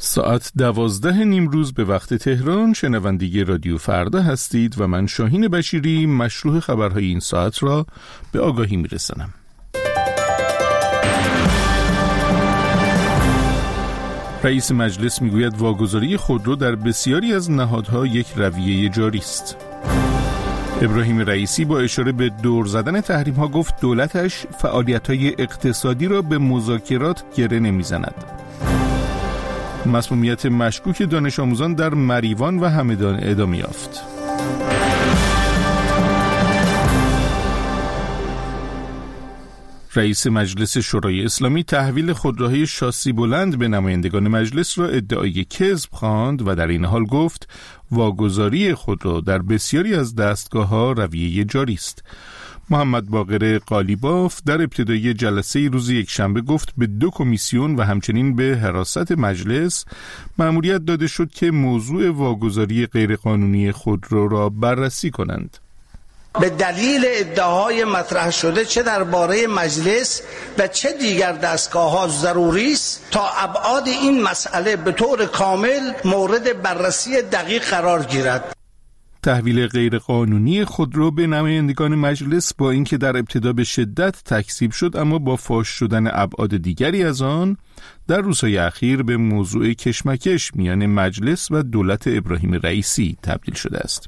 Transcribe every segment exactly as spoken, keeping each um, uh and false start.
ساعت دوازده نیمروز به وقت تهران. شنونده رادیو فردا هستید و من شاهین بشیری مشروح خبرهای این ساعت را به آگاهی میرسانم. رئیس مجلس میگوید واگذاری خودرو در بسیاری از نهادها یک رویه جاری است. ابراهیم رئیسی با اشاره به دور زدن تحریم ها گفت دولتش فعالیت‌های اقتصادی را به مذاکرات گره نمیزند. مسمومیت مشکوک دانش آموزان در مریوان و همدان ادامه یافت. رئیس مجلس شورای اسلامی تحویل خودروهای شاسی بلند به نمایندگان مجلس را ادعای کذب خواند و در این حال گفت واگذاری خودرو در بسیاری از دستگاه‌ها رویه جاری است. محمد باقر قالیباف در ابتدای جلسه روز یکشنبه گفت به دو کمیسیون و همچنین به حراست مجلس مأموریت داده شد که موضوع واگذاری غیرقانونی خودرو را بررسی کنند. به دلیل ادعاهای مطرح شده چه درباره مجلس و چه دیگر دستگاه‌ها ضروری است تا ابعاد این مسئله به طور کامل مورد بررسی دقیق قرار گیرد. تحویل غیرقانونی خودرو به نمایندگان مجلس با اینکه در ابتدا به شدت تکذیب شد، اما با فاش شدن ابعاد دیگری از آن در روزهای اخیر به موضوع کشمکش میان مجلس و دولت ابراهیم رئیسی تبدیل شده است.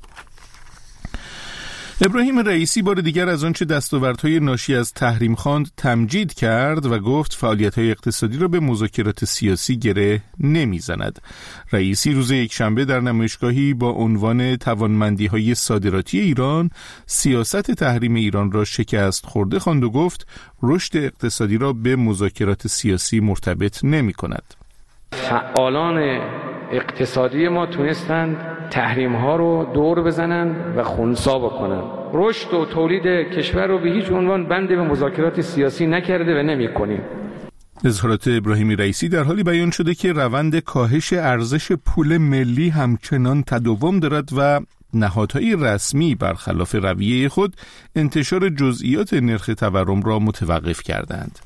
ابراهیم رئیسی بار دیگر از آنچه دستاوردهای ناشی از تحریم خواند تمجید کرد و گفت فعالیت‌های اقتصادی را به مذاکرات سیاسی گره نمی‌زند. رئیسی روز یکشنبه در نمایشگاهی با عنوان توانمندی‌های صادراتی ایران سیاست تحریم ایران را شکست خورده خواند و گفت رشد اقتصادی را به مذاکرات سیاسی مرتبط نمی‌کند. فعالان اقتصادی ما تونستند تحریم ها رو دور بزنن و خنثی بکنن. رشد و تولید کشور رو به هیچ عنوان بند به مذاکرات سیاسی نکرده و نمی‌کنیم. اظهارات ابراهیم رئیسی در حالی بیان شده که روند کاهش ارزش پول ملی همچنان تداوم دارد و نهادهای رسمی برخلاف رویه خود انتشار جزئیات نرخ تورم را متوقف کردند.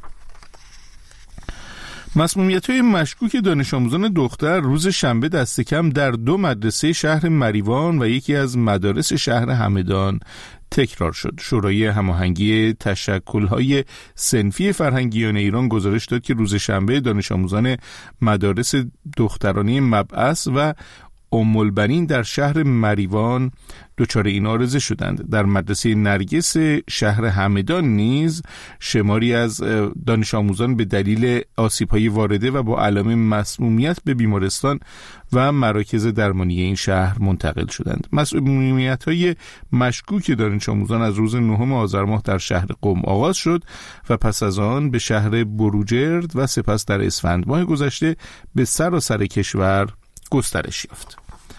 مسمومیت‌های مشکوک دانش آموزان دختر روز شنبه دست کم در دو مدرسه شهر مریوان و یکی از مدارس شهر همدان تکرار شد. شورای هماهنگی تشکل‌های صنفی فرهنگیان ایران گزارش داد که روز شنبه دانش آموزان مدارس دخترانه مبعث و ام البنین در شهر مریوان دچار این عارضه شدند. در مدرسه نرگس شهر همدان نیز شماری از دانش آموزان به دلیل آسیب‌های وارده و با علائم مسمومیت به بیمارستان و مراکز درمانی این شهر منتقل شدند. مسمومیت‌های مشکوک دانش آموزان از روز نهم آذر ماه در شهر قم آغاز شد و پس از آن به شهر بروجرد و سپس در اسفند ماه گذشته به سراسر کشور گسترش یافت.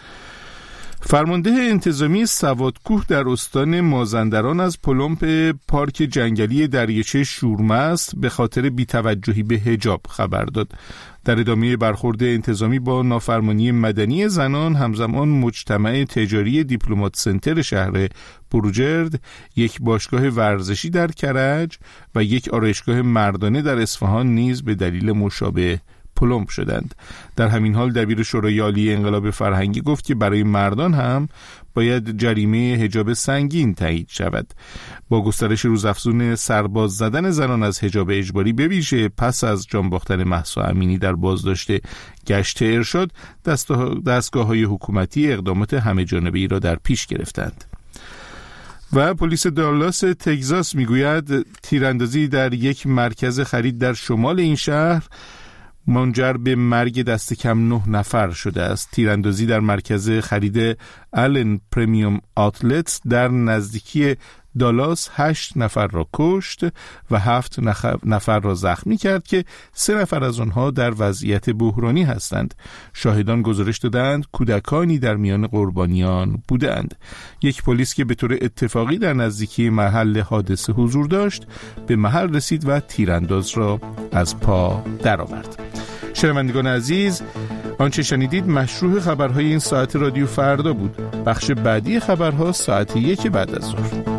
فرمانده انتظامی سوادکوه در استان مازندران از پلمپ پارک جنگلی دریاچه شورمست به خاطر بی‌توجهی به حجاب خبر داد. در ادامه برخورد انتظامی با نافرمانی مدنی زنان، همزمان مجتمع تجاری دیپلمات سنتر شهر بروجرد، یک باشگاه ورزشی در کرج و یک آرایشگاه مردانه در اصفهان نیز به دلیل مشابه پلمپ شدند. در همین حال دبیر شورای عالی انقلاب فرهنگی گفت که برای مردان هم باید جریمه حجاب سنگین تایید شود. با گسترش روزافزون سرباز زدن زنان از حجاب اجباری به ویژه پس از جان باختن مهسا امینی در بازداشت گشت ارشاد، دستگاه‌های حکومتی اقدامات همه جانبه‌ای را در پیش گرفتند. و پلیس دالاس تگزاس میگوید تیراندازی در یک مرکز خرید در شمال این شهر منجر به مرگ دست کم نه نفر شده است. تیراندازی در مرکز خرید آلن پریمیوم آوتلت در نزدیکی دالاس هشت نفر را کشت و هفت نفر را زخمی کرد که سه نفر از آنها در وضعیت بحرانی هستند. شاهدان گزارش دادند کودکانی در میان قربانیان بودند. یک پلیس که به طور اتفاقی در نزدیکی محل حادثه حضور داشت به محل رسید و تیرانداز را از پا درآورد. شنوندگان عزیز، آنچه شنیدید مشروح خبرهای این ساعت رادیو فردا بود. بخش بعدی خبرها ساعت یک بعد از ظهر.